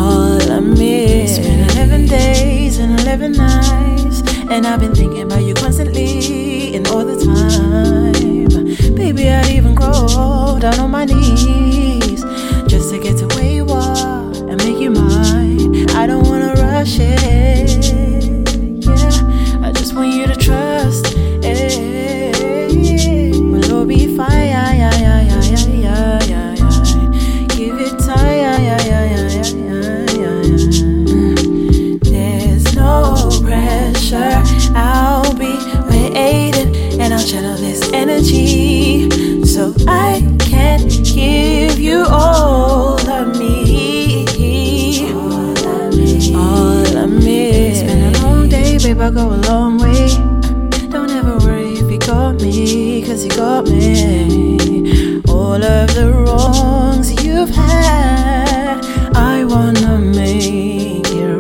all of me. It's been 11 days and 11 nights, and I've been thinking about you constantly and all the time. Baby, I'd even go down on my knees just to get to where you are and make you mine. I don't wanna rush it, yeah. I just want you to trust it. We'll all be fine. Give it time. There's no pressure. I'll be waiting, and I'll channel this energy so I can give you all of me. All of me. It's been a long day, babe, I go a long way. Don't ever worry if you got me, 'cause you got me. All of the wrongs you've had, I wanna make it